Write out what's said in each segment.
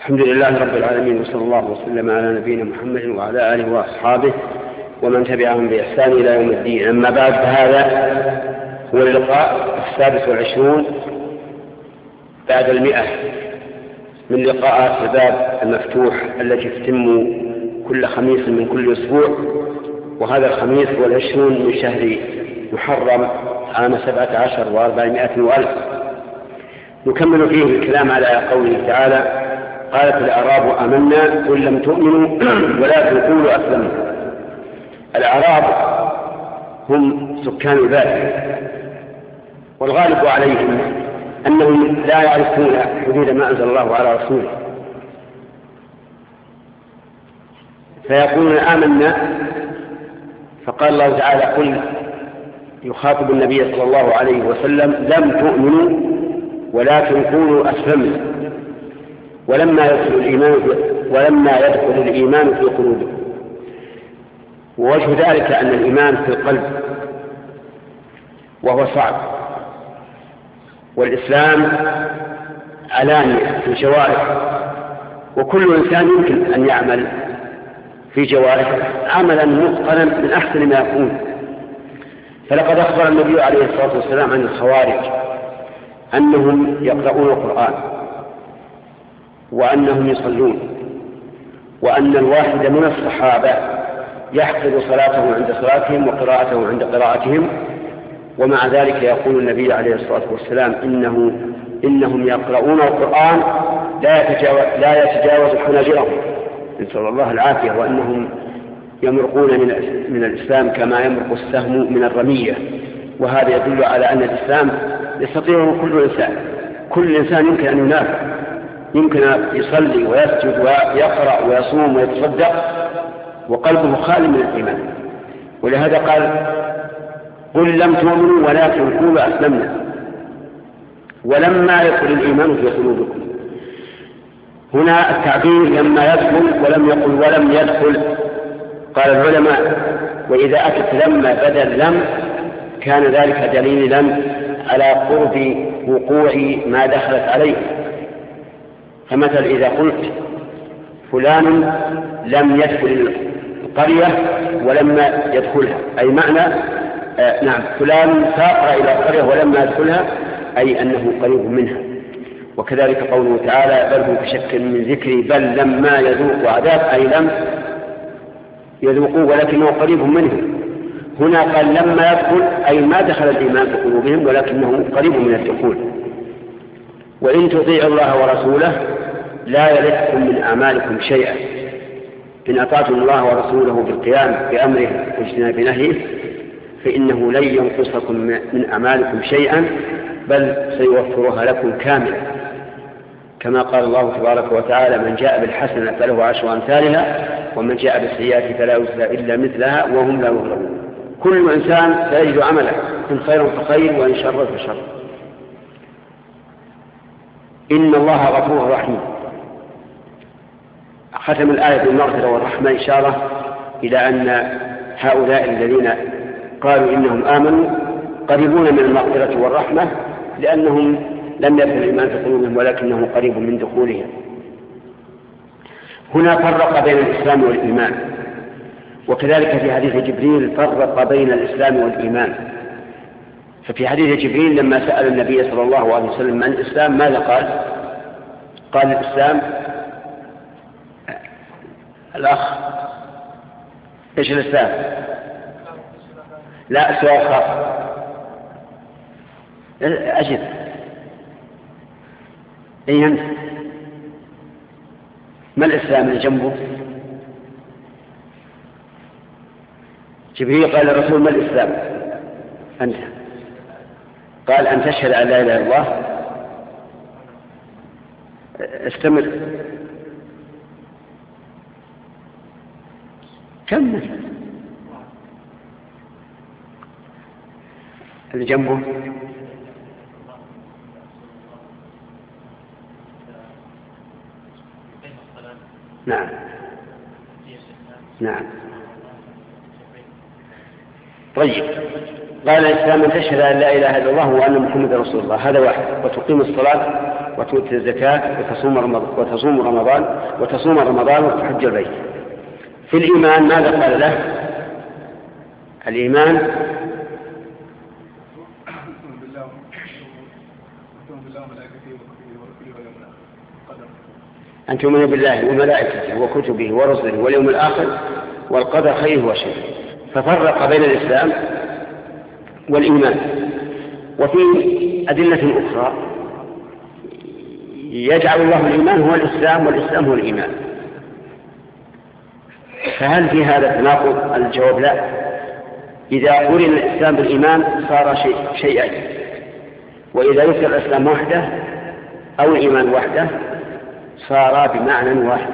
الحمد لله رب العالمين، وصلى الله وسلم على نبينا محمد وعلى آله وأصحابه ومن تبعهم بإحسان إلى يوم الدين. أما بعد، فهذا هو اللقاء 27 بعد 100 من لقاءات الباب المفتوح التي تتم كل خميس من كل أسبوع، وهذا الخميس هو 20 من شهر محرم عام 17 و400 وألف. نكمل فيه الكلام على قوله تعالى: قالت الأعراب آمنا قل لم تؤمنوا ولكن قولوا أسلمنا. الأعراب هم سكان البادية، والغالب عليهم أنهم لا يعرفون حدود ما أنزل الله على رسوله، فيقولون آمنا. فقال الله تعالى: قل، يخاطب النبي صلى الله عليه وسلم: لم تؤمنوا ولكن قولوا أسلمنا ولما يدخل الإيمان في قلوبكم. ووجه ذلك أن الإيمان في القلب وهو صعب، والإسلام علانية في الجوارح، وكل إنسان يمكن أن يعمل في جوارحه عملا متقنا من أحسن ما يكون. فلقد أخبر النبي عليه الصلاة والسلام عن الخوارج أنهم يقرؤون القرآن وأنهم يصلون، وأن الواحد من الصحابة يحفظ صلاته عند صلاتهم وقراءته عند قراءتهم، ومع ذلك يقول النبي عليه الصلاة والسلام: إنهم يقرؤون القرآن لا يتجاوز حناجرهم، نسأل الله العافية، وأنهم يمرقون من الإسلام كما يمرق السهم من الرمية. وهذا يدل على أن الإسلام يستطيعه كل إنسان يمكن أن ينافع، يمكن يصلي ويسجد ويقرأ ويصوم ويتصدق وقلبه خالي من الإيمان. ولهذا قال: قل لم تؤمنوا ولكن قولوا أسلمنا ولما يدخل الإيمان في قلوبكم. هنا التعبير لما يدخل، ولم يقل ولم يدخل. قال العلماء: وإذا أتت لما بدل لم كان ذلك دليلا على قرب وقوع ما دخلت عليه. فمثل إذا قلت فلان لم يدخل القرية ولما يدخلها، أي معنى فلان سافر إلى القرية ولما يدخلها، أي أنه قريب منها. وكذلك قوله تعالى: بل هو بشك من ذكري بل لما يذوق عذاب، أي لم يذوقوا ولكنه قريب منهم. هنا قال لما يدخل، أي ما دخل الإيمان في قلوبهم ولكنه قريب من الدخول. وإن تطيعوا الله ورسوله لا يلدكم من أعمالكم شيئا. إن أطعتم الله ورسوله بالقيام بأمره واجتناب نهيه فإنه لن ينقصكم من أعمالكم شيئا بل سيوفرها لكم كاملة، كما قال الله تبارك وتعالى: من جاء بالحسنة فله 10 أمثالها ومن جاء بالسيئة فلا يجزى إلا مثلها وهم لا يظلمون. كل إنسان سيجد عمله، إن خير فخير وإن شر فشر. إن الله غفور رحيم. ختم الآية بالمغفرة والرحمة إشارة إلى أن هؤلاء الذين قالوا إنهم آمنوا قريبون من المغفرة والرحمة، لأنهم لم يدخل الإيمان في قلوبهم ولكنه قريب من دخولهم. هنا فرق بين الإسلام والإيمان، وكذلك في حديث جبريل فرق بين الإسلام والإيمان. ففي حديث جبريل لما سأل النبي صلى الله عليه وسلم عن الإسلام ماذا قال؟ قال: الإسلام الأخ إيش الإسلام؟ لا، سؤال خاص. أجل أي أنت ما الإسلام اللي جنبه؟ جبريل قال للرسول: ما الإسلام؟ أنت قال: أن تشهد أن لا إله إلا الله. استمر، كمل. اللي جنبه نعم نعم. طيب، قال الإسلام أن تشهد أن لا إله إلا الله وأن محمد رسول الله، هذا واحد. وتقيم الصلاة وتؤتي الزكاة وتصوم رمضان وتحج البيت. في الإيمان ماذا قال له؟ الإيمان أن تؤمن بالله وملائكته وكتبه ورسله واليوم الآخر والقدر خيره وشره. ففرق بين الإسلام والإيمان. وفي أدلة أخرى يجعل الله الإيمان هو الإسلام والإسلام هو الإيمان. فهل في هذا تناقض؟ الجواب لا. إذا قرن الإسلام بالإيمان صار شيئين، وإذا ذكر الإسلام وحده أو الإيمان وحده صار بمعنى واحد.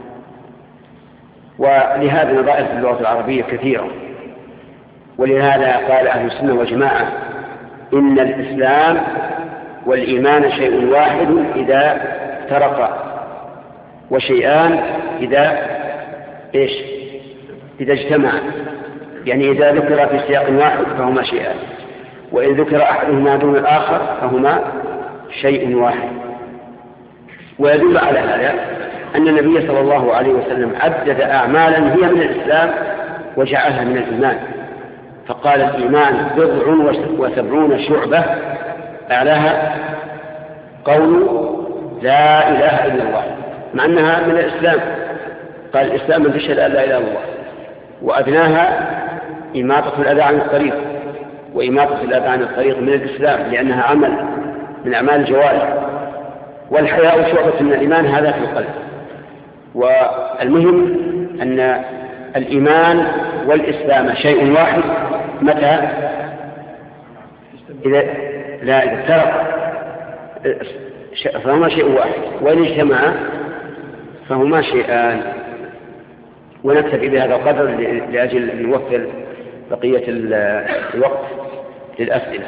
ولهذا نظائر في اللغة العربية كثيرة، ولهذا قال أهل السنة والجماعة إن الإسلام والإيمان شيء واحد إذا افترقا، وشيئان إذا اجتمعا. يعني إذا ذكر في سياق واحد فهما شيئان، وإن ذكر أحدهما دون الآخر فهما شيء واحد. ويدل على هذا أن النبي صلى الله عليه وسلم عدد أعمالا هي من الإسلام وجعلها من الإيمان، فقال الإيمان 70 شعبة أعلاها قول لا إله إلا الله، مع أنها من الإسلام. قال الإسلام من تشهد أن لا إله إلا الله، وأدناها إماطة الأذى عن الطريق، وإماطة الأذى عن الطريق من الإسلام لأنها عمل من أعمال الجوارح. والحياء شعبة من الإيمان، هذا في القلب. والمهم أن الإيمان والإسلام شيء واحد متى؟ إذا افترق فهما شيء واحد، وإن اجتمعا فهما شيئان. ونكتفي بهذا القدر لأجل أن نوفر بقية الوقت للأسئلة.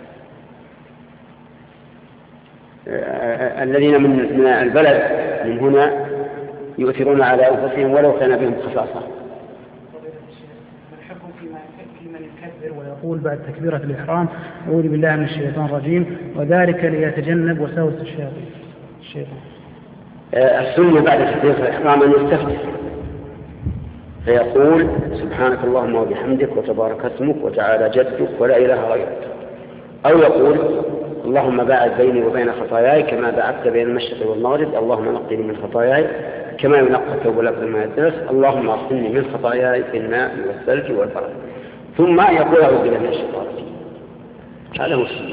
الذين من البلد من هنا يؤثرون على أنفسهم ولو كان بهم خصاصة. الحكم في من يكبر ويقول بعد تكبيرة الإحرام أعوذ بالله من الشيطان الرجيم، وذلك ليتجنب وساوس الشيطان. السنة بعد تكبيرة الإحرام أن يستفتح فيقول سبحانك اللهم وبحمدك وتبارك اسمك وتعالى جدك ولا إله غيرك، أو يقول اللهم باعد بيني وبين خطاياي كما باعدت بين المشرق والمغرب، اللهم نقني من خطاياي كما ينقى الثوب الأبيض من الدنس، اللهم اغسلني من خطاياي بالماء والثلج والبرد، ثم يقول أعوذ بالله من الشيطان الرجيم. هذا هو السنة.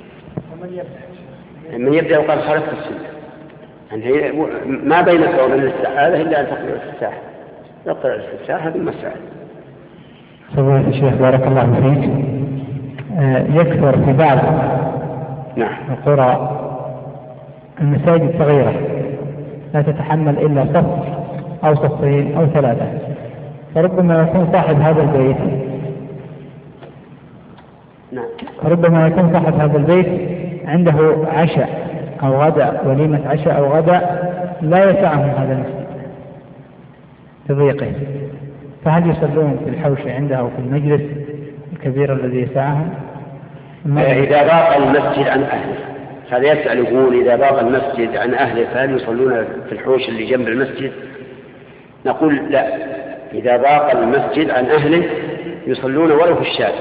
من يبدأ وقال خالفت السنة، يعني ما بينك وبين الاستعاذة إلا أن تقرأ الاستفتاح، تقرأ الاستفتاح هذه المسألة. سبحانه الشيخ بارك الله فيك. يكثر في بعض القرى المساجد صغيرة لا تتحمل إلا صف أو صفين أو ثلاثة، فربما يكون صاحب هذا البيت عنده عشاء أو غداء، وليمة عشاء أو غداء لا يسعهم هذا المسجد بضيقه، فهل يصلون في الحوش عنده أو في المجلس الكبير الذي يسعهم؟ إذا ضاق المسجد عن أهله، هذا يسأل يقول إذا ضاق المسجد عن أهله فهل يصلون في الحوش اللي جنب المسجد؟ نقول لا، إذا ضاق المسجد عن أهله يصلون ولو في الشارع،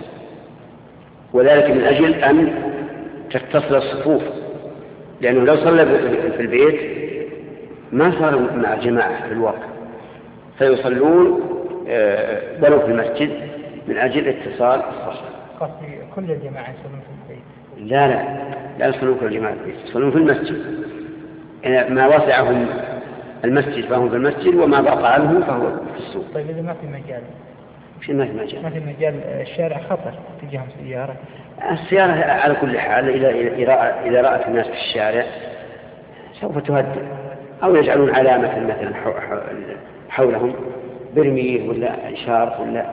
وذلك من أجل أن تتصل الصفوف، لأنه لو صلى في البيت ما صار مع الجماعة في الواقع، فيصلون ولو في المسجد من أجل اتصال الصف. قصدي كل الجماعة يصلون في البيت؟ لا يصلون كل الجماعة في البيت، يصلون في المسجد. ما وسعهم المسجد فهم في المسجد، وما ضاق عنهم فهو في السوق. طيب إذا ما في مجال؟ ما في مجال الشارع خطر تجيهم سيارة. السيارة على كل حال إذا رأت الناس في الشارع سوف تهدئ، أو يجعلون علامة مثلا حولهم برميل ولا إشارة ولا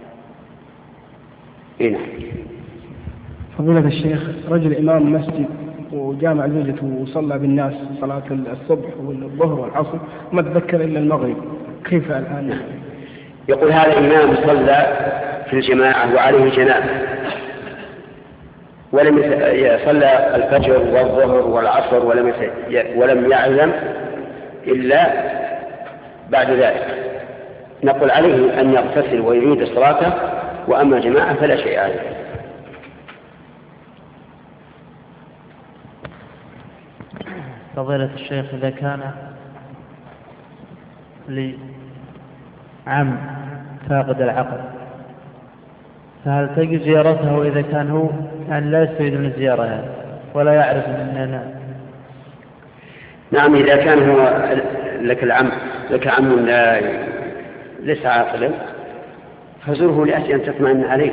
نعم. فضيلة الشيخ، رجل إمام مسجد وجامع زوجته وصلى بالناس صلاة الصبح والظهر والعصر ما تذكر إلا المغرب، كيف الآن؟ يقول هذا إمام صلى في الجماعة وعليه جنابة صلى الفجر والظهر والعصر ولم يعلم إلا بعد ذلك، نقول عليه أن يغتسل ويعيد صلاته، وأما جماعة فلا شيء عليه. فضيلة الشيخ، إذا كان لعم فاقد العقل فهل تجب زيارته إذا كان هو يعني لا يستفيد من الزيارة ولا يعرف أننا؟ نعم، إذا كان هو لك عم ليس عاقلا فزره لأجل أن تطمئن عليه،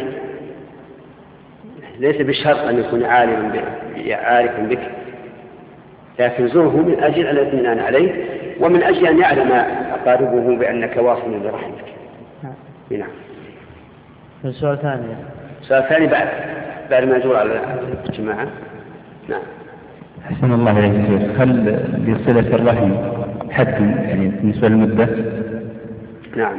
ليس بالشرط أن يكون عارفا بك، لكن زره من أجل أن يطمئن عليه ومن أجل أن يعلم أقاربه بأنك واصل برحمتك. نعم. السؤال الثاني. السؤال الثاني بعد ما يدور على الجماعة. نعم. أحسن الله إليك، هل لصلة الرحم حد يعني بالنسبة للمدة؟ نعم.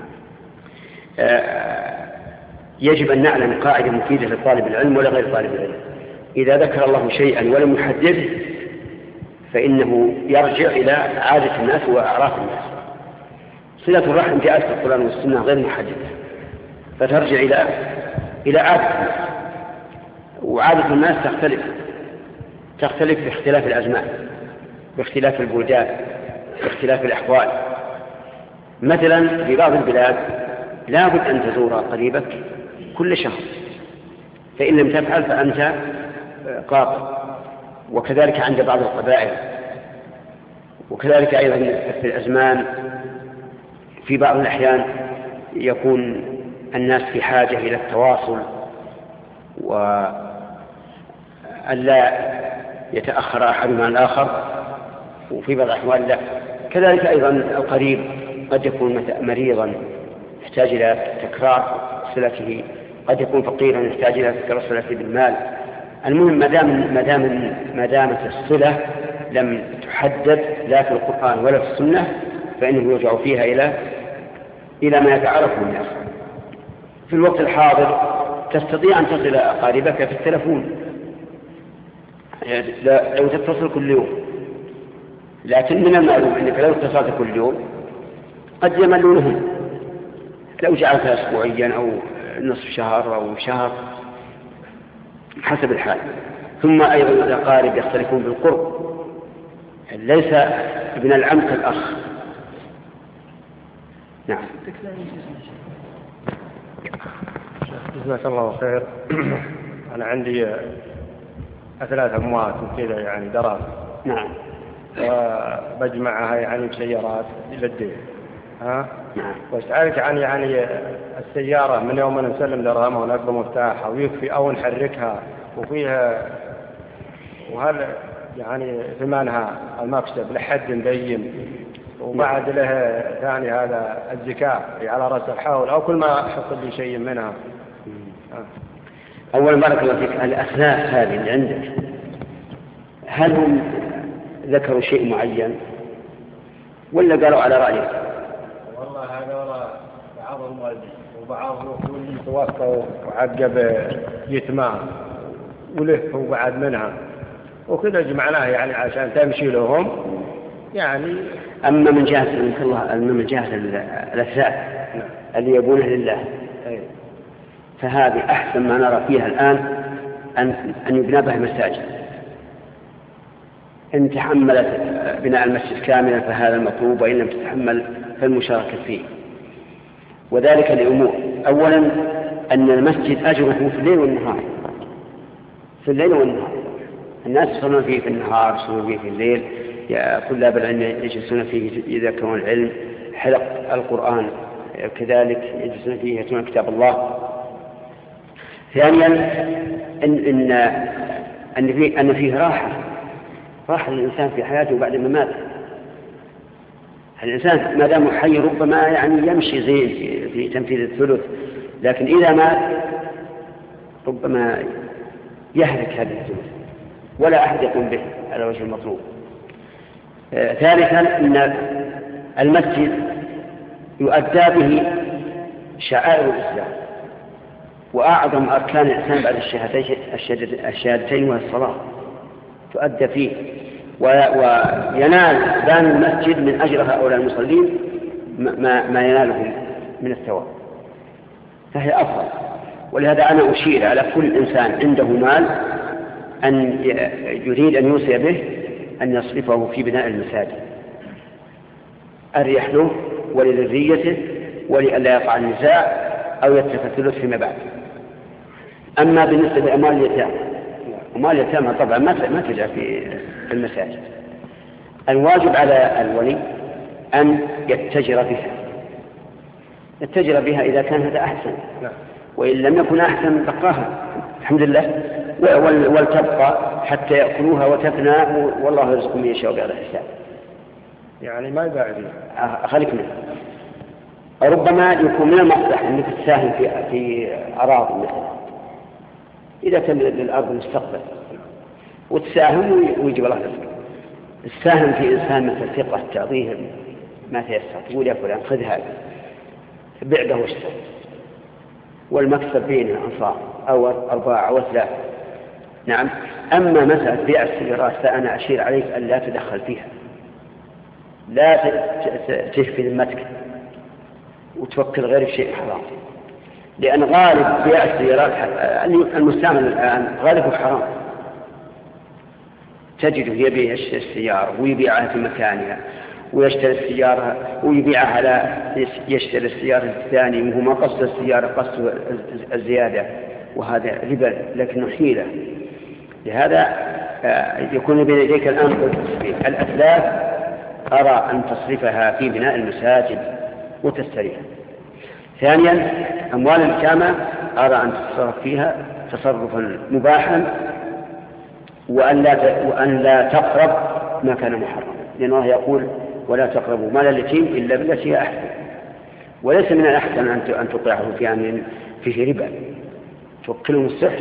يجب أن نعلم قاعدة مفيدة لطالب العلم ولا غير طالب العلم. إذا ذكر الله شيئا ولم يحدده فإنه يرجع إلى عادة الناس وأعراف الناس. صلة الرحم جاءت في القرآن والسنة غير محددة، فترجع إلى عادة الناس، وعادة الناس تختلف باختلاف الأزمان، باختلاف البلدان، باختلاف الأحوال. مثلا في بعض البلاد لا بد أن تزور قريبك كل شهر، فإن لم تفعل فأنت قاطع، وكذلك عند بعض القبائل، وكذلك أيضا في الأزمان في بعض الأحيان يكون الناس في حاجة إلى التواصل وألا يتأخر أحد عن الآخر، وفي بعض الأحوال لا. كذلك أيضا القريب قد يكون مريضا يحتاج إلى تكرار صلته، قد يكون فقيرا يحتاج إلى تكرار صلته بالمال. المهم ما دامت الصلة لم تحدد لا في القرآن ولا في السنة فإنه يرجع فيها إلى ما يتعرفه الناس. في الوقت الحاضر تستطيع أن تصل أقاربك في التلفون، لو تتصل كل يوم، لكن من المعلوم أنك لو اتصلت كل يوم قد يملونهم، لو جعلتها أسبوعيا أو نصف شهر أو شهر حسب الحال. ثم أيضا الأقارب يختلفون بالقرب، ليس ابن العم كالأخ. نعم. جزاك الله خير. أنا عندي 3 أموات وكذا يعني دراسة. نعم. وبجمعها يعني بسيارات إلى الدين. نعم. واسألك عن يعني السيارة من يوم أن نسلم درهمها ونقضي مفتاحها ويكفي أو نحركها وفيها، وهل يعني ثمنها المكسب لحد مبين، وبعد له ثاني هذا الزكاة على رأس الحول، أو كل ما حصل لي شيء منها. أولا بارك الله فيك، الأثناء هذه اللي عندك هل هم ذكروا شيء معين ولا قالوا على رأيك؟ والله هذول بعضهم والدي وبعضهم يقول توفوا وعقب يتمام وله بعد منها وكذا جمعناه يعني عشان تمشي لهم يعني. أما من جهة الأثاث اللي يبونه لله فهذه أحسن ما نرى فيها الآن أن يبنى بها مساجد. إن تحملت بناء المسجد كاملا فهذا المطلوب، وإن لم تتحمل فالمشاركة فيه، وذلك لأمور. أولا أن المسجد أجره في الليل والنهار، في الليل والنهار الناس يصلون فيه في النهار، يصلون فيه في الليل، طلاب العلم يجلسون فيه يذكرون العلم، حلق القرآن كذلك يجلسون فيه يتلون كتاب الله. ثانيا أن فيه راحة للإنسان في حياته بعد ما مات. الإنسان ما دام حي ربما يعني يمشي زين في تنفيذ الثلث، لكن إذا مات ربما يهلك هذا الثلث ولا أحد يقوم به على وجه المطلوب. ثالثا أن المسجد يؤدى به شعائر الإسلام وأعظم أركان الإسلام بعد الشهادتين والصلاة تؤدى فيه، وينال بان المسجد من أجر هؤلاء المصلين ما ينالهم من الثواب، فهي أفضل. ولهذا أنا أشير على كل إنسان عنده مال أن يريد أن يوصي به أن يصرفه في بناء المساجد، أريح له ولذريته ولئلا يقع النزاع أو يتفتلت فيما بعد. أما بالنسبة لأموال اليتامى، أموال اليتامى طبعا ما تجعل في المساجد. الواجب على الولي أن يتجر بها إذا كان هذا أحسن، وإن لم يكن أحسن بقاها الحمد لله، ولتبقى حتى يأكلوها وتفنى والله يرزق من يشاء بهذا الحساب. يعني ما يباعد خليك منه. ربما يكون من المصلح أنك تساهم في أراضي مثلا إذا كان للأرض مستقبل وتساهم ويجب الله رزق. الساهم في إنسان مثل ثقة تعطيه ما تيسر، تقول يا فلان خذ هذا بعده واشتري، والمكسب بينه أنصار أو 4 أو 3. نعم. أما مسألة بيع السيارات فأنا أشير عليك أن لا تدخل فيها، لا تهفي ذمتك وتوكل غير شيء حرام، لأن غالب بيع السيارات المستعمل الآن غالبه حرام. تجده يبيع السيارة ويبيعها في مكانها ويشتري السيارة ويبيعها على يشتري السيارة الثاني وهو ما قصد السيارة قصد الزيادة، وهذا ربا لكنه حيلة. لهذا يكون بين يديك الآن الأسلاف أرى أن تصرفها في بناء المساجد وتستريح. ثانيا أموال اليتامى أرى أن تتصرف فيها تصرفا مباحا وأن لا تقرب ما كان محرما، لأن الله يقول ولا تقربوا مال اليتيم إلا بالتي هي أحسن، وليس من الأحسن أن تطيعه في أمر فيه ربا توكلهم السحت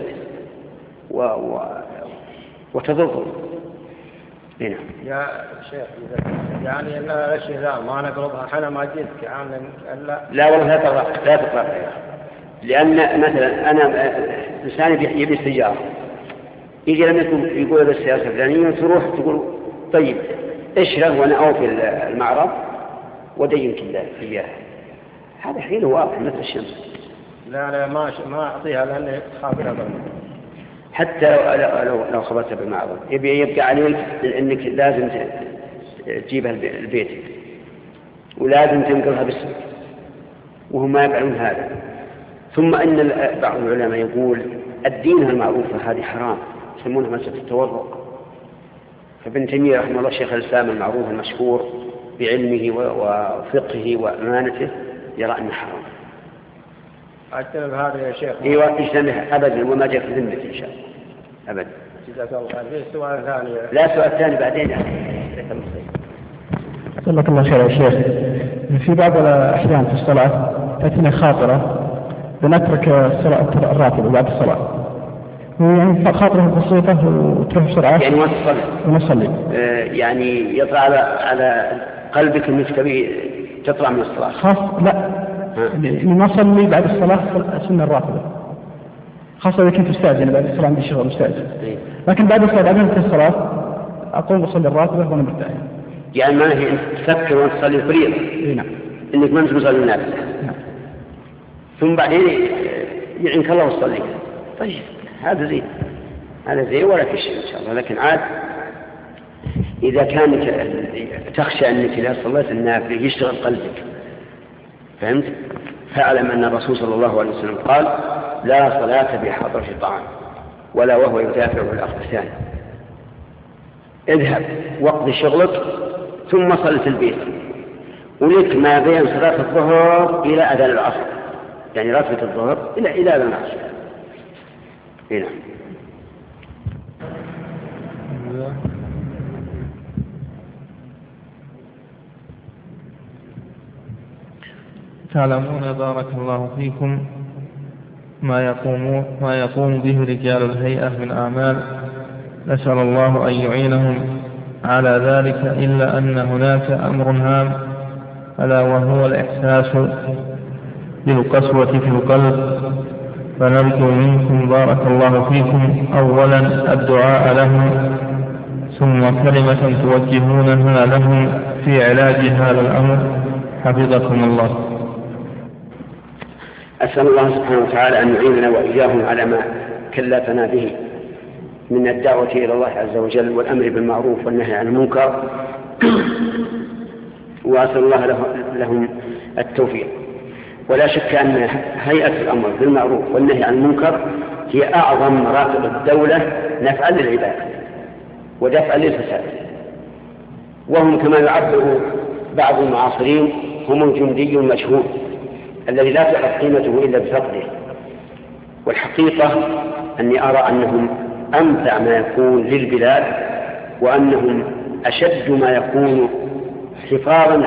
وتضره. هنا يا شيخ يعني الأشياء ذا ما نقربها حنا ما جيتك يعني لا والله لا تقرأ لأن مثلا أنا إنسان يبي سيارة يجي لما يقول هذا السيارة الفلانية تروح تقول طيب اشرب وأنا أوفي المعرض ودينك الله في إياه، هذا حين واضح مثل الشمس. لا ما أعطيها لأني خاف الأمر، حتى لو خبرت بالمعرض يبقى عليك أنك لازم تجيبها لبيتك ولازم تنقلها باسمك، وهم ما يفعلون هذا. ثم أن بعض العلماء يقول الدين المعروفة هذه حرام، يسمونها مسألة التورق. فابن تيمية رحمه الله شيخ الإسلام المعروف المشهور بعلمه وفقهه وأمانته يرى أنه حرام. أجتنب هذا يا شيخ. ايوه اجتنبها ابدا وما جاء في ذمتي ان شاء الله ابدا. جزاك الله خير. سؤال ثاني. لا سؤال ثاني بعدين يعني. جزاك الله خير يا شيخ. في بعض الأحيان في الصلاة تأتينا خاطرة بنترك الصلاة الراتبة بعد الصلاة، يعني خاطرة بسيطة وتروح بسرعة يعني ونصلي يعني يطلع على قلبك انك تبي تطلع من الصلاة خاص لا نصلي بعد الصلاة السنة الراتبة، خاصة إذا كنت مستعجل بعد الصلاة عندي شغل مستعجل، لكن بعد الصلاة بعد الصلاة أقوم أصلي الراتبة وأنا مرتاح. يعني ما هي أنت تفكر وأنت تصلي الفريضة نعم إنك ما أنت مصلي النافلة ثم بعدين يعنك الله وتصلي. طيب هذا زين ولا في شيء إن شاء الله، لكن عاد إذا كان تخشى أنك إذا صليت النافلة يشتغل قلبك، فهمت؟ فاعلم أن الرسول صلى الله عليه وسلم قال لا صلاة بحضرة الطعام ولا وهو يدافع الأخبثان. اذهب واقضي شغلك ثم صل في البيت، ولك ما بين صلاة الظهر إلى أذان العصر، يعني راتبة الظهر إلى أذان العصر. هنا تعلمون بارك الله فيكم ما يقوم به رجال الهيئة من أعمال، نسأل الله أن يعينهم على ذلك، إلا أن هناك أمر هام ألا وهو الإحساس بالقسوة في القلب فنرجو منكم بارك الله فيكم أولا الدعاء لهم، ثم كلمة توجهونها لهم في علاج هذا الأمر حفظكم الله. أسأل الله سبحانه وتعالى أن يعيننا وإياهم على ما كلفنا به من الدعوة إلى الله عز وجل والأمر بالمعروف والنهي عن المنكر، وأسأل الله لهم التوفيق. ولا شك أن هيئة الأمر بالمعروف والنهي عن المنكر هي أعظم مراتب الدولة نفعا للعباد ودفعا للفساد، وهم كما يعبر بعض المعاصرين هم الجندي المجهول الذي لا تعرف قيمته إلا بفقده. والحقيقة أني أرى أنهم أنفع ما يكون للبلاد، وأنهم أشد ما يكون حفاظا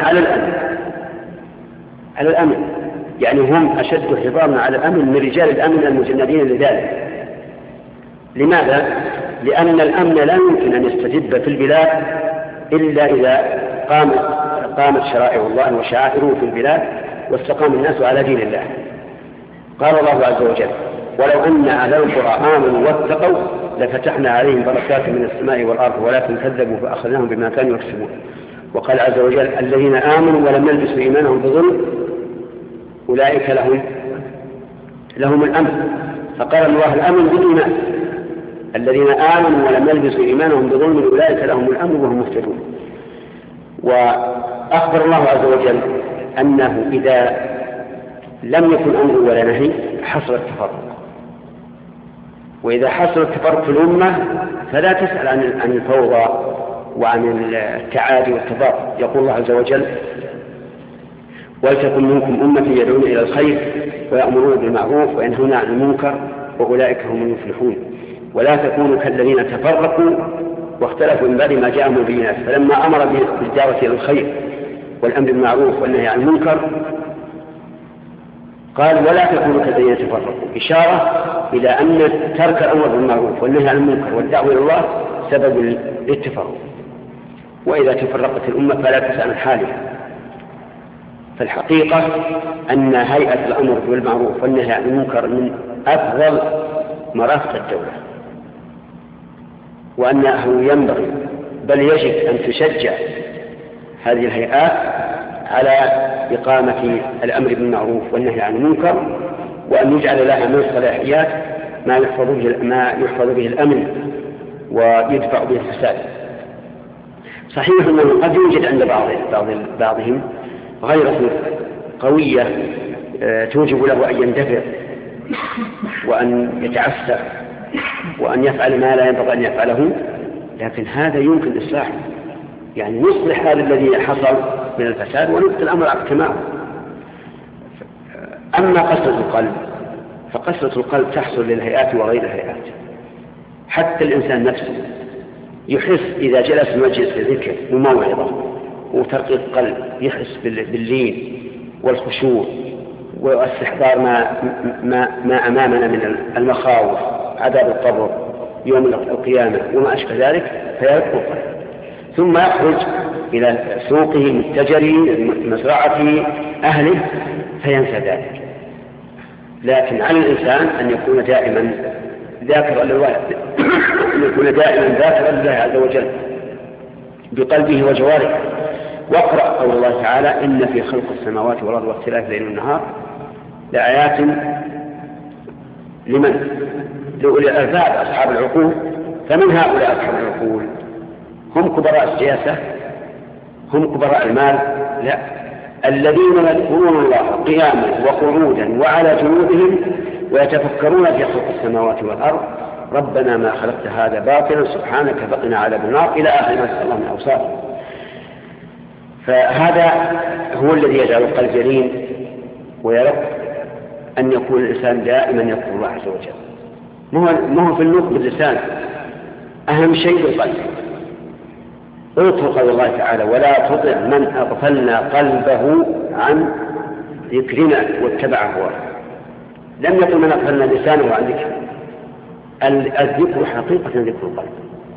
على الأمن، يعني هم أشد حفاظا على الأمن من رجال الأمن المجندين لذلك. لماذا؟ لأن الأمن لا يمكن أن يستتب في البلاد إلا إذا قامت شرائع الله وشعائره في البلاد واستقام الناس على دين الله. قال الله عز وجل: ولو أن أهل القرى آمنوا واتقوا لفتحنا عليهم بركات من السماء والأرض ولكن كذبوا فأخذناهم بما كانوا يكسبون. وقال عز وجل: الذين آمنوا ولم يلبسوا إيمانهم بظلم أولئك لهم الأمن. فقال الله: الأمن بالإيمان، الذين آمنوا ولم يلبسوا إيمانهم بظلم أولئك لهم الأمن وهم مهتدون. وأخبر الله عز وجل أنه إذا لم يكن أمر ولا نهي حصل التفرق، وإذا حصل التفرق في الأمة فلا تسأل عن الفوضى وعن التعادي والتضاد. يقول الله عز وجل: ولتكن منكم أمة يدعون إلى الخير ويأمرون بالمعروف وينهون عن المنكر وأولئك هم المفلحون ولا تكونوا كالذين تفرقوا واختلفوا من بعد ما جاءهم البينات فلما أمر بالدعوة إلى الخير والأمر بالمعروف والنهي عن المنكر قال: ولا تكونوا كالذين تفرقوا، إشارة إلى أن ترك الأمر بالمعروف والنهي عن المنكر والدعوة إلى الله سبب للتفرق. وإذا تفرقت الأمة فلا تسأل عن حالها. فالحقيقة أن هيئة الأمر بالمعروف والنهي عن المنكر من أفضل مرافق الدولة، وأنه ينبغي بل يجب أن تشجع هذه الهيئات على إقامة الأمر بالمعروف والنهي عن المنكر، وأن يجعل لها من الصلاحيات ما يحفظ به الأمن ويدفع به الفساد. صحيح أنه قد يوجد عند بعضهم غيرة قوية توجب له أن يندفع وأن يتعسى وأن يفعل ما لا ينبغي أن يفعله، لكن هذا يمكن إصلاحه، يعني نصلح هذا الذي حصل من الفساد ونبقي الأمر على كما هو. أما قسوة القلب فقسوة القلب تحصل للهيئات وغير الهيئات. حتى الإنسان نفسه يحس إذا جلس مجلس ذكر وموعظة وترقيق قلب يحس باللين والخشوع واستحضار ما أمامنا من المخاوف، عذاب القبر، يوم القيامة وما أشبه ذلك، فيرقق القلب ثم يخرج إلى سوقه، متجره، مزرعته، أهله، فينسى ذلك. لكن على الإنسان أن يكون دائما ذاكرا لله، أن يكون دائما ذاكرا لله عز وجل بقلبه وجوارحه. واقرأ قول الله تعالى: إن في خلق السماوات والأرض واختلاف الليل والنهار لآيات لمن؟ لأولي الألباب أصحاب العقول. فمن هؤلاء أصحاب العقول؟ هم كبراء السياسة؟ هم كبراء المال؟ لا، الذين يذكرون الله قياما وقعودا وعلى جنوبهم ويتفكرون في خلق السماوات والأرض ربنا ما خلقت هذا باطلا سبحانك فقنا عذاب النار إلى آخر ما سأل الله من أوصافه. فهذا هو الذي يجعل القلب يلين ويرق، أن يكون الإنسان دائما يذكر الله عز وجل، ما هو في النطق باللسان، أهم شيء القلب. اذكر قول الله تعالى: ولا تطع من أغفلنا قلبه عن ذكرنا واتبع هواه. لم يقل من أغفلنا لسانه عن ذكر. الذكر حقيقة ذكر القلب.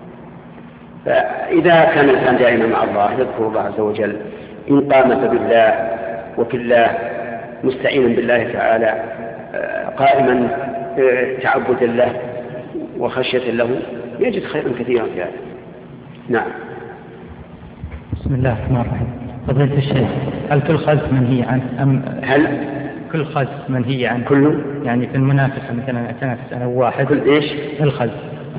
فإذا كان الإنسان دائما مع الله يذكر الله عز وجل، إن قامت بالله وفي الله، مستعينا بالله تعالى، قائما تعبدا له وخشية له يجد خيرا كثيرا في هذا. نعم. بسم الله الرحمن الرحيم. فضيلة الشيخ، هل كل خلف منهي عنه أم هل كل خلف منهي عنه؟ كله يعني في المنافسة مثلا أتنافس أنا واحد كل إيش؟ الخلف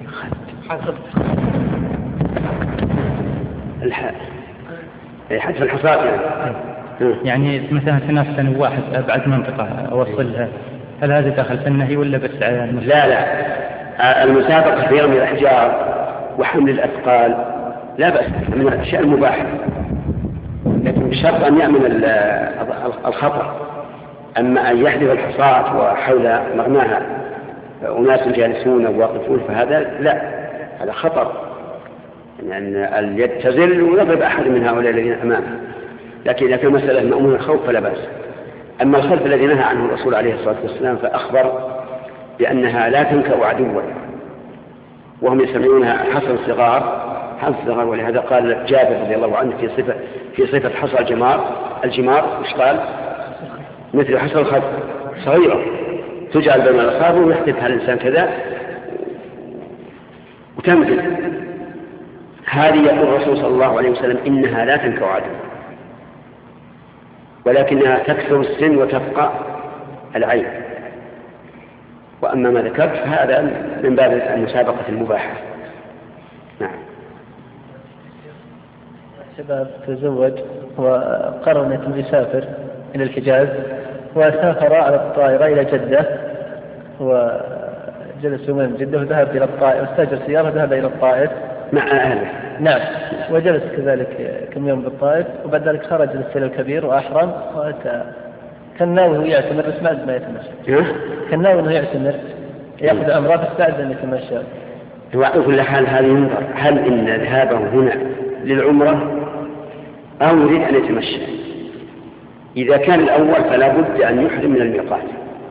حذف الحصاد يعني مثلا أتنافس أنا واحد أبعد منطقة أوصلها، هل هذا دخل في النهي ولا بس؟ لا المسابقة في رمي الأحجار وحمل الأثقال لا بأس من الأشياء المباحة، لكن بشرط أن يأمن الخطر. أما أن يحذف الحصاة وحول مغناها أناس جالسون وواقفون فهذا لا، هذا خطر، يعني اليد تزل ويضرب أحد من هؤلاء الذين أمامه. لكن إذا كان مسألة مأمون الخوف فلا بأس. أما الخلف الذي نهى عنه الرسول عليه الصلاة والسلام فأخبر بأنها لا تنكأ عدوا، وهم يسمعونها حصى الصغار، ولهذا قال جابر رضي الله عنه في صفة حصى الجمار مش قال مثل حصى الخد صغيرة تجعل بين الأصابع ويحدثها الإنسان كذا وتمثل. هذه يقول الرسول صلى الله عليه وسلم إنها لا تنكأ عدوا، ولكنها تكثر السن وتبقى العين. وأما ما ذكرت فهذا من باب المسابقة المباحة. نعم. شباب تزوج وقرر أن يسافر إلى الحجاز، وسافر على الطائرة إلى جدة، وجلس يومين من جدة وذهب إلى الطائف، استأجر سيارة ذهب إلى الطائف مع أهله. نعم، وجلس كذلك كم يوم بالطائف، وبعد ذلك خرج للسيل الكبير وأحرم كان ناوي هو يعتمر بس ما يتمشى. كان ناوي أنه يعتمر يأخذ أمره فاستعد أن يتمشى. وعلى كل حال هذا ينظر هل إن ذهابه هنا للعمرة أو يريد أن يتمشى. إذا كان الأول فلا بد أن يحرم من الميقات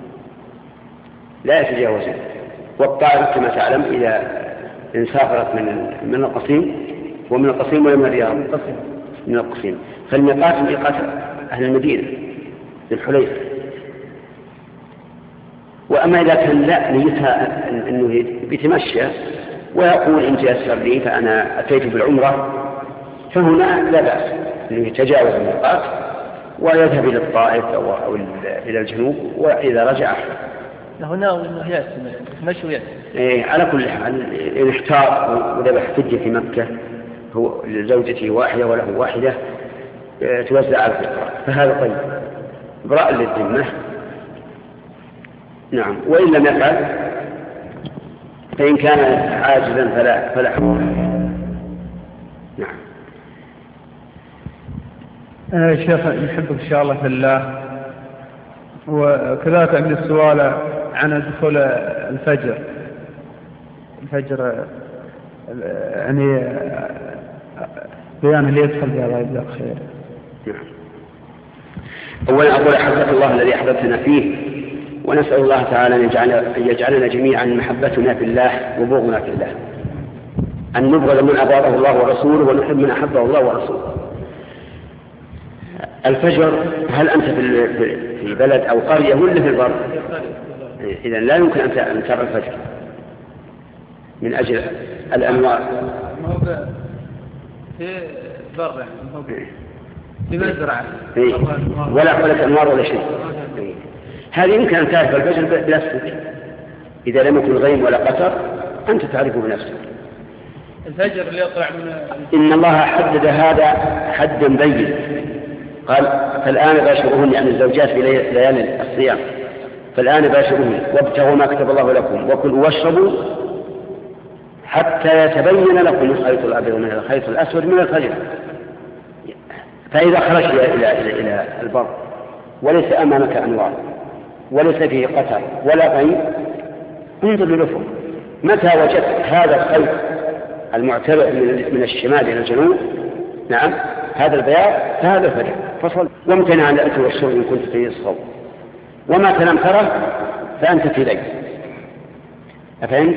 لا يتجاوزه. والطائرة كما تعلم إذا انسافرت من القصيم، ومن القصيم ولا من الرياض؟ من القصيم، فالميقات ميقات أهل المدينة للحليفة. وأما إذا كان لا نيتها أنه يتمشى ويقول إن تيسر لي فأنا أتيت بالعمرة، فهنا لا بأس أنه يتجاوز الميقات ويذهب إلى الطائف أو إلى الجنوب، وإذا رجع هنا وإنه يتمشى ويأتي. على كل حال إن احتار وذبح فدية في مكة هو لزوجته واحدة وله واحدة توزع على الفقراء فهذا طيب براء للذمة. نعم. وإن لم يفعل فإن كان عاجزا فلا حول. نعم. شيخ نحبك إن شاء الله في الله، وكذلك عندي السؤال عن دخول الفجر يعني بيان اللي يدخل بها الله يجزاك خير. أولا أقول حفظك الله الذي أحببتنا فيه، ونسأل الله تعالى أن يجعلنا جميعا محبتنا في الله وبغضنا في الله، أن نبغض من أبغضه الله ورسوله ونحب من أحبه الله ورسوله. الفجر هل أنت في بلد أو قرية ولا في البر؟ إذن لا يمكن أن ترى الفجر من أجل الأنوار. في بر يعني في مزرعة ولا أنوار ولا شيء. هذه يمكن أن تعرف الفجر بنفسك إذا لم يكن غيم ولا قطر أنت تعرفه بنفسك. الفجر اللي يطلع من إن الله حدد هذا حدا بين، قال فالآن باشروهن يعني الزوجات في ليالي الصيام، فالآن باشروهن وابتغوا ما كتب الله لكم وكلوا واشربوا حتى يتبين لكم الخيط الأبيض من الخيط الأسود من الفجر. فإذا خرجت إلى البر وليس أمامك أنوار وليس فيه قطر ولا غيم انظر للأفق، متى وجدت هذا الخيط المعتبر من الشمال إلى الجنوب، نعم هذا البياض فهذا الفجر فصل. وامتنع عن الأكل والشرب إن كنت في الصوم، وما تنام ترى فأنت في ليل. أفهمت؟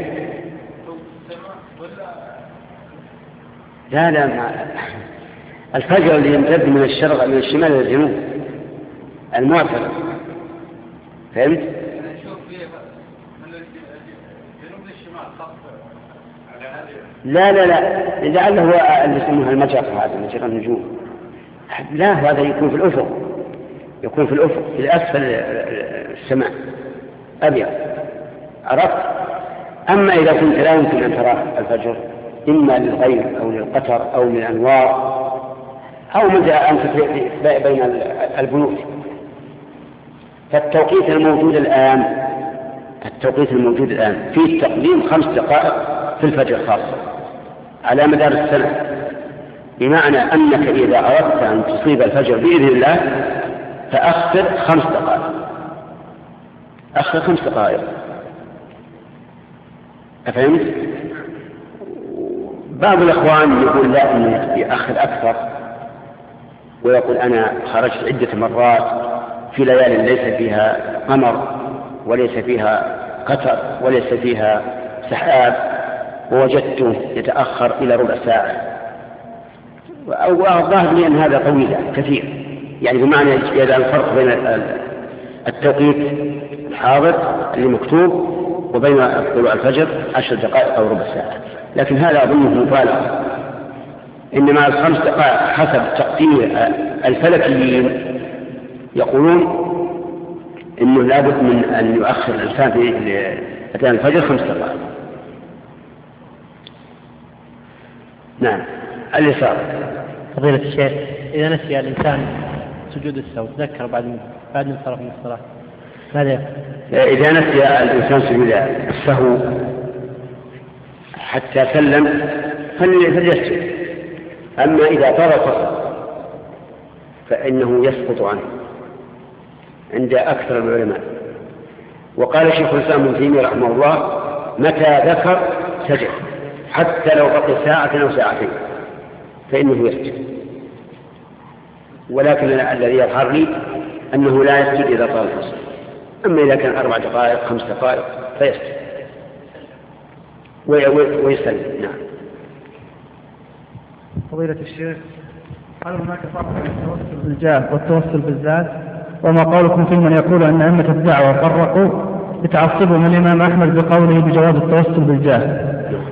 لا الفجر اللي يمتد من الشرق من الشمال إلى الجنوب المعتبر. فهمت؟ لا لعله هو اللي يسموها المجرة، هذا مجرى النجوم. لا، هذا يكون في الأفق، في أسفل السماء أبيض، عرفت؟ أما إذا كنت لا يمكن أن ترى الفجر إما للغيب أو للقطر أو للأنوار أو من أن بين البيوت، فالتوقيت الموجود الآن فيه تقديم 5 دقائق في الفجر خاصة على مدار السنة، بمعنى أنك إذا أردت أن تصيب الفجر بإذن الله فأخر 5 دقائق، أخر 5 دقائق. أفهمت؟ بعض الأخوان يقول لا، أنه يأخر أكثر، ويقول أنا خرجت عدة مرات في ليالي ليس فيها قمر وليس فيها قطر وليس فيها سحاب ووجدته يتأخر إلى ربع ساعة، والظاهر لي أن هذا طويل كثير، يعني بمعنى يجعل الفرق بين التوقيت الحاضر اللي مكتوب وبين طلوع الفجر 10 دقائق أو ربع ساعة، لكن هذا أظنه مبالغة. إنما 5 دقائق حسب تقدير الفلكيين يقولون إنه لابد من أن يؤخر الإنسان في أذان الفجر 5 دقائق. نعم. اليسار. فضيلة الشيخ، إذا نسي الإنسان سجود السهو تذكر بعد انصراف من الصلاة ماذا يفعل؟ إذا نسي الإنسان سجود السهو حتى سلم فليسجد، أما إذا ترك فإنه يسقط عنه عند أكثر العلماء. وقال شيخ الإسلام ابن تيمية رحمه الله متى ذكر سجد حتى لو بقي ساعة أو ساعتين فإنه يسجد، ولكن الذي يظهر لي أنه لا يسجد إذا طال الفصل، أما إذا كان 4 دقائق 5 دقائق فيسجد ويسلم. نعم. فضيلة الشيخ، هل هناك فرق بين التوسل بالجاه والتوسل بالذات؟ وما قولكم في من يقول أن أئمة الدعوة فرقوا بتعصبهم الإمام أحمد بقوله بجواز التوسل بالجاه؟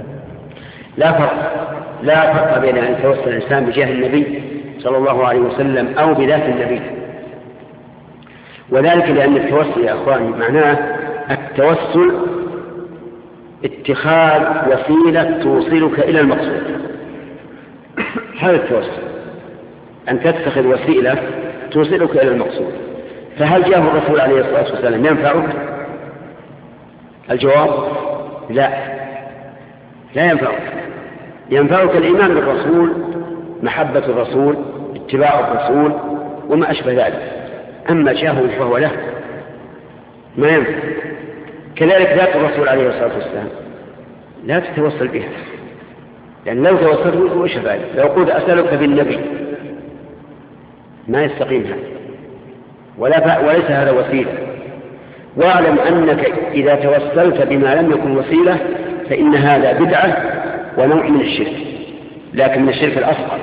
لا فرق بين أن يتوسل الإنسان بجاه النبي صلى الله عليه وسلم أو بذات النبي، وذلك لأن التوسل يا أخواني معناه التوسل اتخاذ وسيلة توصلك إلى المقصود. هذا التوسل، أن تتخذ وسيلة توصلك إلى المقصود. فهل جاءه الرسول عليه الصلاة والسلام ينفعك؟ الجواب لا ينفعك. ينفعك الإيمان بالرسول، محبة الرسول، اتباع الرسول وما أشبه ذلك. أما جاءه فهو له ما ينفع. كذلك ذات الرسول عليه الصلاة والسلام لا تتوصل بها، لأن لو توصلت وش فعل؟ لو قلت أسألك بالنبي ما يستقيم هذا، وليس هذا وسيلة. واعلم أنك إذا توسلت بما لم يكن وسيلة فإن هذا بدعة ونوع من الشرك، لكن من الشرك الأصغر.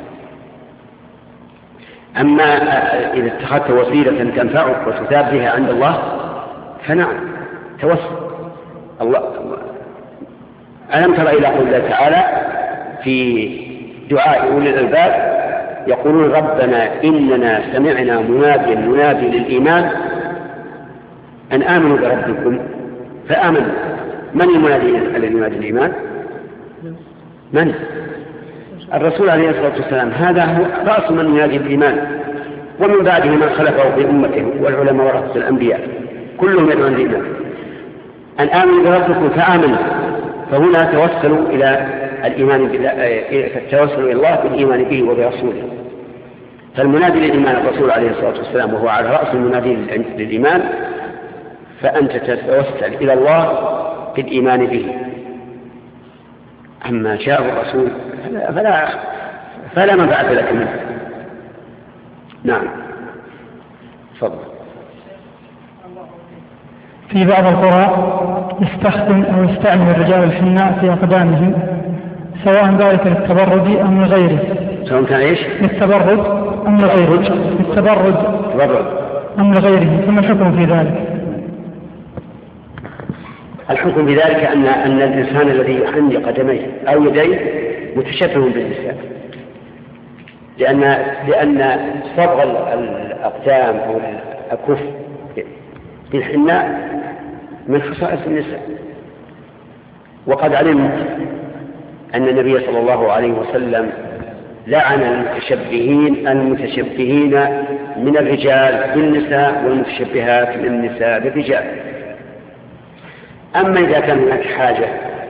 أما إذا اتخذت وسيلة تنفعك وتثاب بها عند الله فنعم توسل. الله ألم تر إلى قول الله تعالى في دعاء أولي الألباب يقولون ربنا إننا سمعنا مناديا ينادي للإيمان أن آمنوا بربكم فآمنوا. من المنادي الذي ينادي الإيمان؟ من؟ الرسول عليه الصلاة والسلام، هذا هو رأس من ينادي الإيمان، ومن بعده من خلفه في أمته والعلماء ورثة الأنبياء كلهم يدعون الإيمان أن آمنوا بربكم فآمنوا. فهنا توصلوا إلى الإيمان بالله، توصلوا إلى الله بالإيمان به وبرسوله. فالمنادي للإيمان الرسول عليه الصلاة والسلام وهو على رأس المنادي للإيمان، فأنت تتوسل إلى الله بالإيمان به. أما جاء الرسول فلا منفعة لك منه. نعم. تفضل. في بعض القرى يستخدم أو يستعمل الرجال الحناء في أقدامهم، سواء ذلك للتبرج أم لغيره. سواء كان إيش؟ للتبرج أم لغيره. للتبرج أم لغيره، ثم الحكم في ذلك؟ الحكم بذلك أن الإنسان الذي يحني قدميه أو يديه متشبه بالنساء، لأن صبغ الأقدام أو الأكف بالحناء من خصائص النساء. وقد علمت أن النبي صلى الله عليه وسلم لعن المتشبهين من الرجال بالنساء والمتشبهات من النساء بالرجال. أما إذا كان هناك حاجة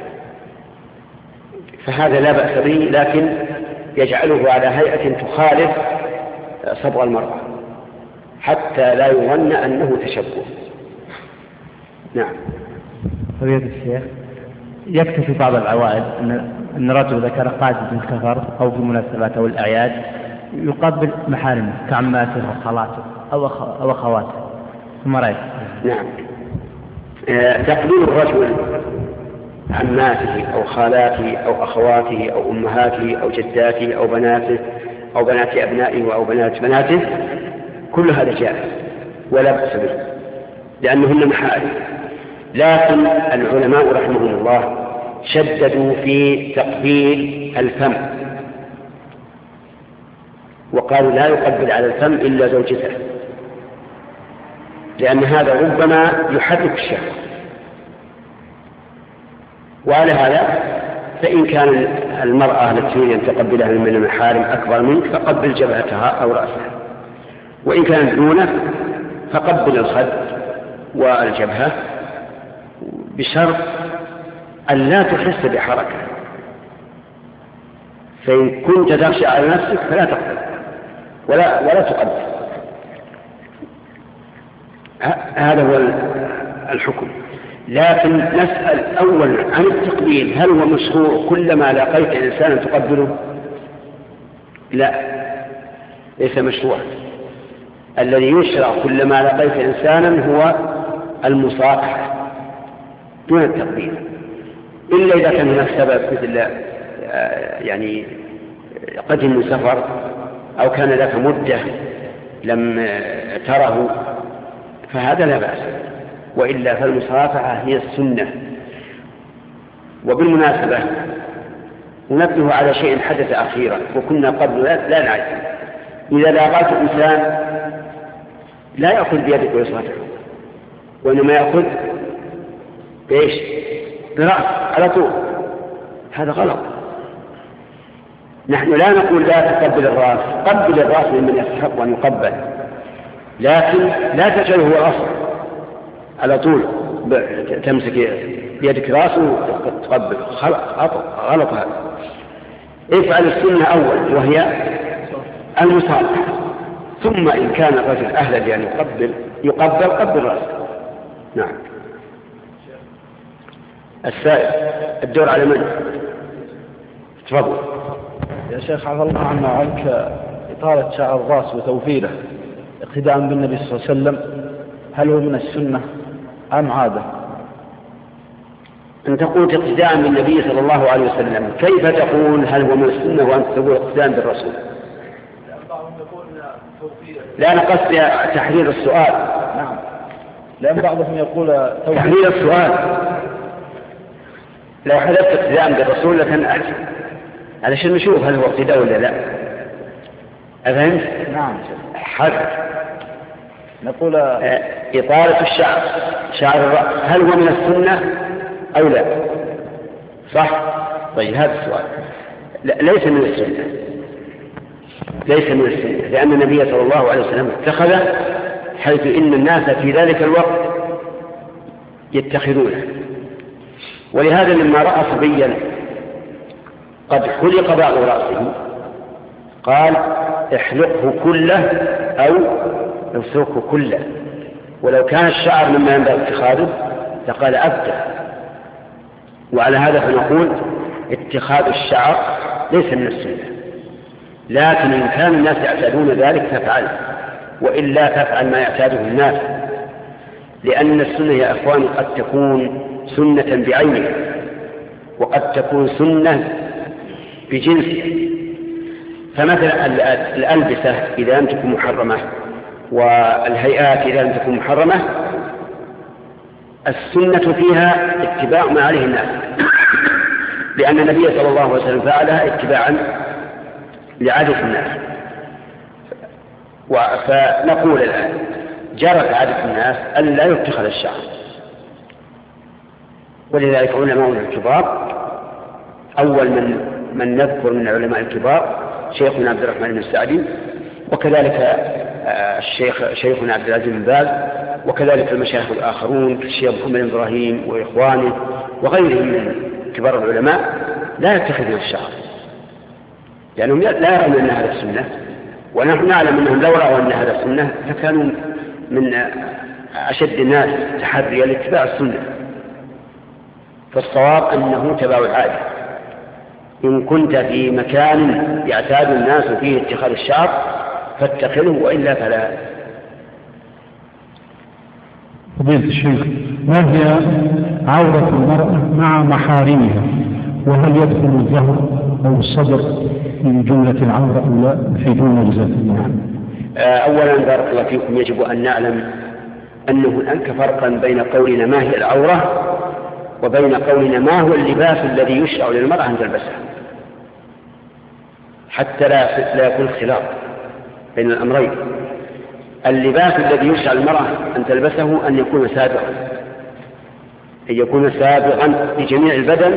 فهذا لا بأس به، لكن يجعله على هيئة تخالف صبغ المرأة حتى لا يظن أنه تشبه. نعم. فضيلة الشيخ، يكفي في بعض العوائد أن الرجل إذا كان قاعد في السفر أو في المناسبات أو الأعياد يقبل محارمه كعماته وخالاته أو أخواته، ثم رأيت. نعم. تقبيل الرجل عماته أو خالاته أو أخواته أو أمهاته أو جداته أو بناته أو بنات أبنائه أو بنات بناته، كل هذا جائز ولا بأس به لأنهن محارم. لكن العلماء رحمهم الله شددوا في تقبيل الفم، وقالوا لا يقبل على الفم إلا زوجته، لأن هذا ربما يحرك الشهوة. وعلى هذا فإن كان المرأة التي تريد أن تقبلها من المحارم أكبر منك فقبل جبهتها أو رأسها، وإن كانت دونه فقبل الخد والجبهة بشرط أن لا تحس بحركة. فإن كنت تخشى على نفسك فلا تقبل ولا تقبل. هذا هو الحكم. لكن نسأل أولا عن التقبيل، هل هو مشروع كلما لقيت إنسانا تقبله؟ لا، ليس مشروع. الذي يشرع كلما لقيت إنسانا هو المصافحة دون التقبيل، إلا إذا كان هناك سبب مثل يعني قدم من سفر أو كان لك مدة لم تره فهذا لا بأس، وإلا فالمصافحة هي السنة. وبالمناسبة ننبه على شيء حدث أخيرا وكنا قبل لا نعرف. إذا لاقيت إنسان لا يأخذ بيدك ويصافحه، وإنما يأخذ بإيش؟ برأس على طول، هذا غلط. نحن لا نقول لا تقبل الرأس، قبل الرأس ممن يستحق أن يقبل، لكن لا تجعله هو الأصل على طول تمسك بيدك رأسه وتقبل، غلط هذا. افعل السنة أول وهي المصافحة، ثم إن كان الرجل أهلا لأن يقبل رأسه. نعم. السائل الدور على من؟ تفضل يا شيخ. عفى الله عنا عنك، إطالة شعر الرأس وتوفيره اقتداء بالنبي صلى الله عليه وسلم، هل هو من السنة أم عادة؟ أن تقول اقتداء بالنبي صلى الله عليه وسلم، كيف تقول هل هو من السنة وأنت تقول اقتداء بالرسول؟ لا، أنا قصدي تحرير السؤال. نعم، لأن بعضهم يقول تحرير السؤال. لو حدثت اقتداء بالرسول لكان أحسن علشان نشوف هل هو اقتداء ولا لا. أفهمت؟ نعم. حرف نقول إطالة شعر الرأس هل هو من السنة أو لا؟ صح؟ طيب هذا السؤال. ليس من السنة، ليس من السنة، لأن النبي صلى الله عليه وسلم اتخذه حيث إن الناس في ذلك الوقت يتخذونه. ولهذا لما رأى صبيا قد حلق بعض رأسه قال احلقه كله أو اتركه كله، ولو كان الشعر مما ينبغي اتخاذه لقال أبدأ. وعلى هذا فنقول اتخاذ الشعر ليس من السنة، لكن إن كان الناس يعتادون ذلك فافعل، وإلا تفعل ما يعتاده الناس، لأن السنة يا أخوان قد تكون سنة بعينها وقد تكون سنة بجنسها. فمثلا الألبسة إذا لم تكن محرمة والهيئات إذا لم تكن محرمة السنة فيها اتباع ما عليه الناس، لأن النبي صلى الله عليه وسلم فعلها اتباعا لعادة الناس. فنقول الآن جرت عادة الناس ألا يتخذ الشعر، ولذلك علماء الكبار أول من نذكر من العلماء الكبار شيخنا عبد الرحمن بن السعدي، وكذلك شيخنا عبد العزيز بن باز، وكذلك المشايخ الآخرون كالشيخ محمد بن إبراهيم وإخوانه وغيرهم من كبار العلماء لا يتخذون الشعر، لأنهم لا يرون أن هذا السنة، ونحن نعلم أنهم لو رأوا أن هذا السنة فكانوا من أشد الناس تحريا لاتباع السنة. فالصواب أنه تبع العادة. إن كنت في مكان يعتاد الناس فيه اتخاذ الشعر فاتخذه، وإلا فلا. فضيلة الشيخ، ما هي عورة المرأة مع محارمها؟ وهل يدخل الظهر أو الصدر من جملة العورة أو لا؟ أفيدونا جزاكم الله. أولا بارك الله فيكم، يجب أن نعلم أنه هناك فرقا بين قولنا ما هي العورة وبين قولنا ما هو اللباس الذي يشرع للمرأة أن تلبسه، حتى لا يكون خلاف بين الأمرين. اللباس الذي يشرع للمرأة أن تلبسه أن يكون سابغا لجميع البدن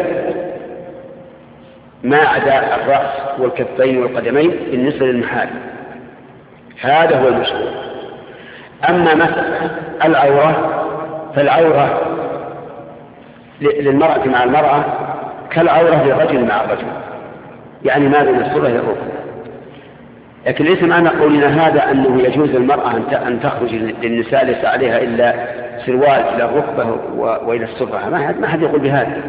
ما عدا الرأس والكفين والقدمين بالنسبة للمحارم، هذا هو المشهور. أما مسألة العورة فالعورة للمرأة مع المرأة كالعورة للرجل مع الرجل، يعني ما بين السرة إلى الركبة. لكن ليس معنى قولنا هذا أنه يجوز للمرأة أن تخرج للنساء ليس عليها إلا سروال إلى الركبة وإلى السرة، ما حد يقول بهذا.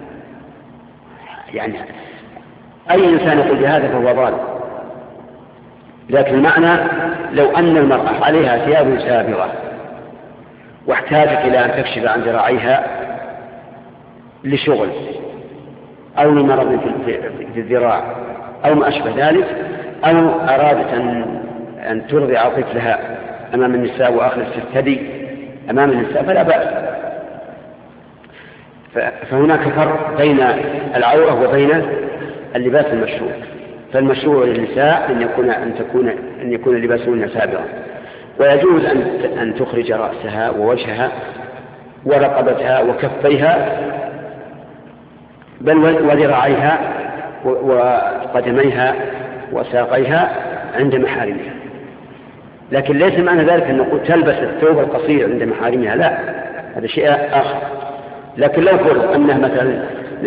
يعني أي إنسان يقول بهذا فهو ضال. لكن المعنى لو أن المرأة عليها ثياب سابغة واحتاجت إلى أن تكشف عن ذراعيها لشغل أو لمرض في الذراع أو ما أشبه ذلك، أو أرادت أن ترضع طفلها أمام النساء وآخر الثدي أمام النساء فلا بأس. فهناك فرق بين العورة وبين اللباس المشروع. فالمشروع للنساء أن يكون لباسهن سابغا، ويجوز أن تخرج رأسها ووجهها ورقبتها وكفيها بل وذراعيها وقدميها وساقيها عند محارمها. لكن ليس معنى ذلك أن نقول تلبس الثوب القصير عند محارمها، لا، هذا شيء آخر. لكن لو فرض أنها مثلا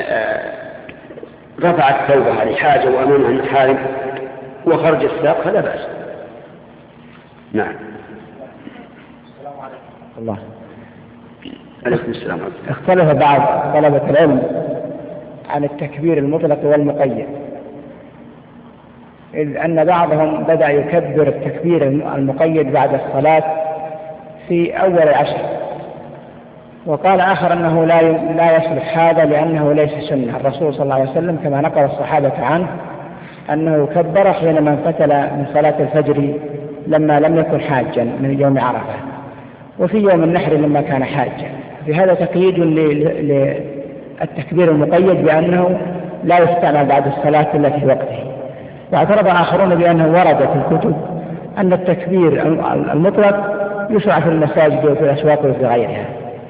رفعت ثوبها لحاجة وأمامها المحارم وخرج الساق فلا بأس. نعم. الله. عليكم السلام. اختلف بعض طلبة العلم عن التكبير المطلق والمقيد، إذ أن بعضهم بدأ يكبر التكبير المقيد بعد الصلاة في أول العشر، وقال آخر أنه لا يصلح هذا لأنه ليس سنة. الرسول صلى الله عليه وسلم كما نقل الصحابة عنه أنه كبر حينما انفتل من صلاة الفجر لما لم يكن حاجا من يوم عرفة، وفي يوم النحر لما كان حاجا. في هذا تقييد للتكبير المقيد بأنه لا يستعمل بعد الصلاة إلا في وقته. واعترض آخرون بأنه ورد في الكتب أن التكبير المطلق يشرع في المساجد وفي الأسواق وفي غيرها.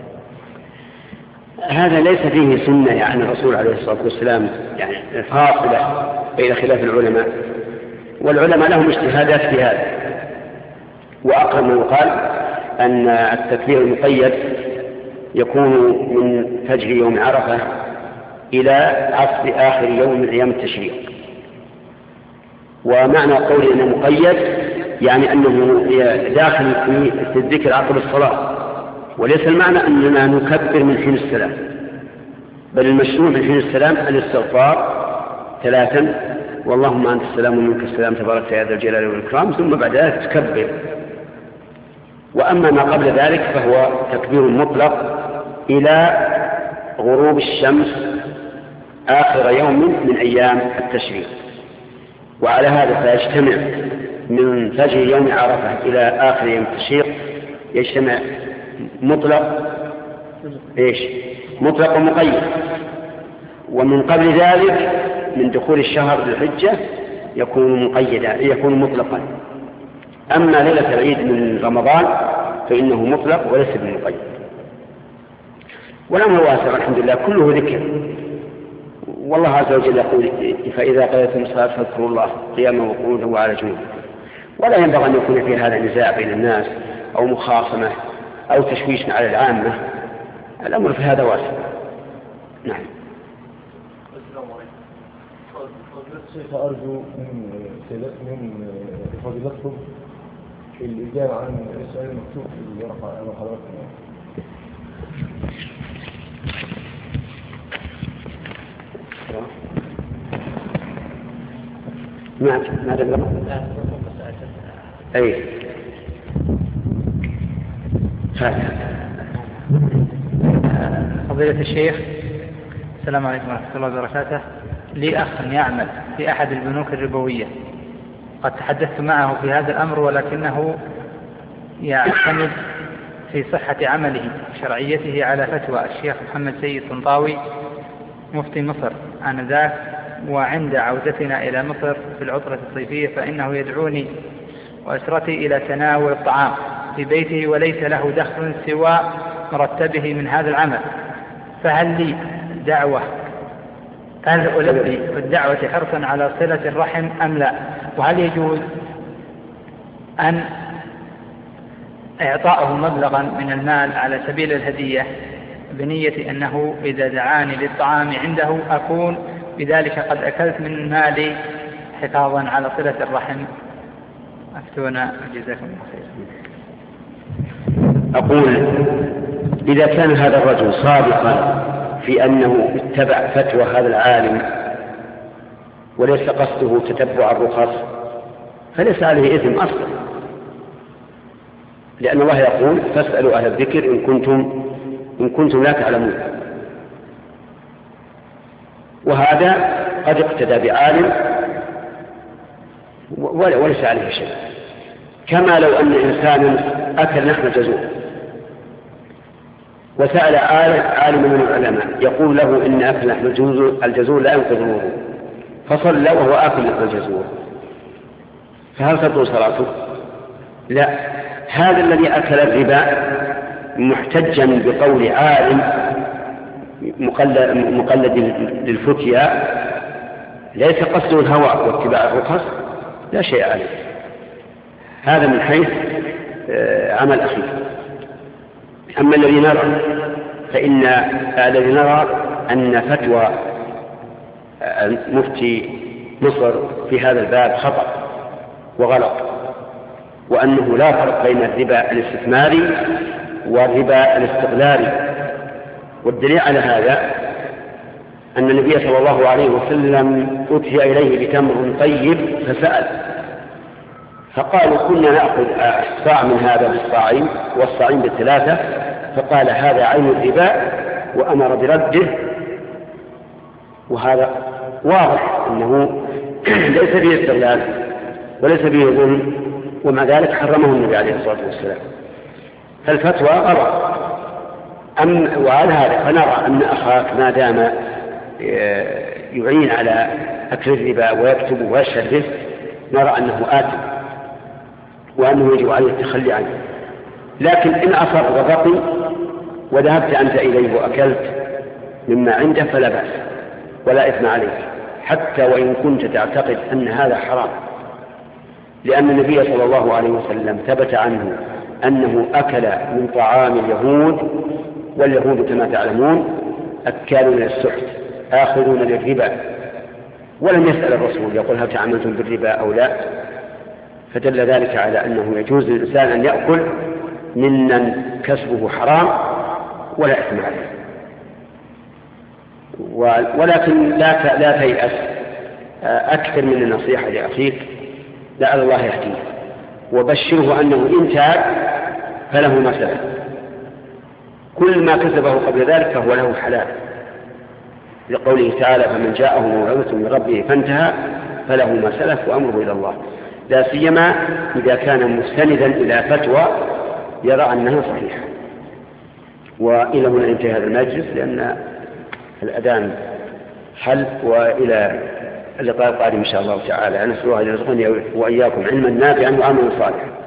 هذا ليس فيه سنة، يعني الرسول عليه الصلاة والسلام يعني فاصلة بين خلاف العلماء، والعلماء لهم اجتهادات في هذا. وأقرب ما يقال أن التكبير المقيد يكون من فجر يوم عرفة إلى عصر آخر يوم من أيام التشريق. ومعنى قولي أنه مقيد يعني أنه داخل في الذكر عقب الصلاة، وليس المعنى أننا نكبر من حين السلام، بل المشروع من حين السلام الاستغفار 3 واللهم أنت السلام ومنك السلام تبارك يا ذا الجلال والإكرام، ثم بعد ذلك تكبر. وأما ما قبل ذلك فهو تكبير مطلق إلى غروب الشمس آخر يوم من أيام التشريق. وعلى هذا فيجتمع من فجر يوم عرفة إلى آخر يوم التشريق، يجتمع مطلق إيش؟ مطلق ومقيد. ومن قبل ذلك من دخول الشهر ذي الحجة يكون مقيدا، يكون مطلقا. أما ليلة العيد من رمضان فإنه مطلق وليس بمقيد. والأمر واسع الحمد لله، كله ذكر. والله عز وجل يقول: فإذا قضيتم الصلاة فاذكروا الله قياما وقعودا وعلى جنوبكم. ولا ينبغي أن يكون في هذا نزاع بين الناس أو مخاصمة أو تشويش على العامة. الأمر في هذا واسع. نعم. أرجو من فضيلتكم الإجابة عن السؤال المكتوب في الورقة أمام حضراتكم. ما تقرأ؟ أي فضيلة الشيخ، السلام عليكم ورحمة الله وبركاته. لي أخ يعمل في أحد البنوك الربوية، قد تحدثت معه في هذا الأمر ولكنه يعتمد في صحة عمله وشرعيته على فتوى الشيخ محمد سيد طنطاوي مفتي مصر آنذاك. وعند عودتنا إلى مصر في العطلة الصيفية فإنه يدعوني وأسرتي إلى تناول الطعام في بيته وليس له دخل سوى مرتبه من هذا العمل، فهل لي دعوة؟ هل ألبي بالدعوة حرصا على صلة الرحم أم لا؟ وهل يجوز أن إعطاءه مبلغا من المال على سبيل الهدية بنية أنه إذا دعاني للطعام عنده أكون بذلك قد أكلت من مالي حفاظا على صلة الرحم؟ أفتونا جزاكم الله خيرا. أقول: إذا كان هذا الرجل صادقا في أنه اتبع فتوى هذا العالم وليس قصده تتبع الرخص فليس عليه إثم أصلا، لأن الله يقول: فاسألوا أهل الذكر إن كنتم لا تعلمون. وهذا قد اقتدى بعالم وليس عليه شيء، كما لو أن إنسانا أكل لحم جزور وسأل عالم من العلماء يقول له إن أكل لحم الجزور لا ينقض الوضوء، فصلى وهو آكل لحم الجزور، فهل تبطل صلاته؟ لا. هذا الذي أكل الربا محتجا بقول عالم مقلد للفتيا ليس قصده الهوى واتباع الرخص لا شيء عليه. هذا من حيث عمل أخيه. أما الذي نرى فإن الذي نرى أن فتوى مفتي مصر في هذا الباب خطأ وغلط، وأنه لا فرق بين الربا الاستثماري والربا الاستغلالي. والدليل على هذا أن النبي صلى الله عليه وسلم أتي إليه بتمر طيب فسأل، فقالوا: كنا نأخذ صاع من هذا بالصاعين والصاعين بالثلاثة، فقال: هذا عين الربا، وأمر برده. وهذا واضح أنه ليس فيه استغلال وليس فيه ظلم، ومع ذلك حرمه النبي عليه الصلاة والسلام. فالفتوى غلط. وعلى هذا فنرى أن أخاك ما دام يعين على أكل الربا ويكتب ويشهد به نرى أنه آثم وأنه يجب عليه التخلي عنه. لكن إن أصر وبقي وذهبت أنت إليه وأكلت مما عنده فلا بأس ولا إثم عليك، حتى وإن كنت تعتقد أن هذا حرام، لأن النبي صلى الله عليه وسلم ثبت عنه أنه أكل من طعام اليهود، واليهود كما تعلمون أكالون للسحت آخذون للربا، ولم يسأل الرسول يقول: هل تعاملتم بالربا أو لا؟ فدل ذلك على أنه يجوز للإنسان أن يأكل ممن كسبه حرام ولا إثم عليه. ولكن لا تيأس، أكثر من النصيحة لأخيك لعل الله يهديه، وبشره أنه إن تاب فله ما سلف، كل ما كسبه قبل ذلك فهو له حلال، لقوله تعالى: فمن جاءه موعظة من ربه فانتهى فله ما سلف وأمره إلى الله، لا سيما إذا كان مستندا إلى فتوى يرى أنها صحيحة. وإلى هنا ينتهي هذا المجلس لأن الأذان حل، وإلى اللقاء القادم إن شاء الله تعالى. نسأل الله أن يرزقني وإياكم علما نافعا وعملا صالحا.